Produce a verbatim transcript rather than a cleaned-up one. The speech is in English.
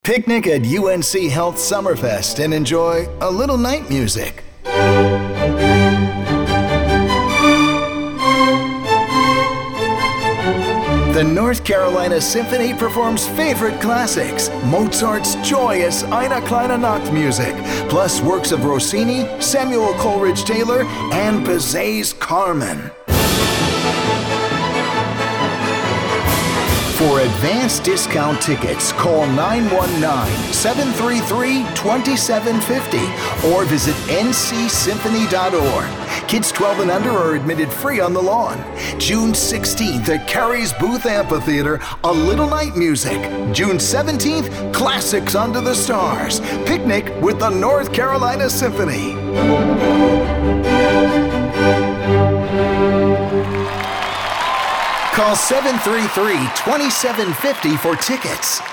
Picnic at U N C Health Summerfest and enjoy a little night music. The North Carolina Symphony performs favorite classics, Mozart's joyous Eine kleine Nacht music, plus works of Rossini, Samuel Coleridge Taylor, and Bizet's Carmen. For advanced discount tickets, call nine one nine, seven three three, two seven five zero or visit n c symphony dot org. Kids twelve and under are admitted free on the lawn. June sixteenth at Carey's Booth Amphitheater, A Little Night Music. June seventeenth, Classics Under the Stars. Picnic with the North Carolina Symphony. Call seven three three, two seven five zero for tickets.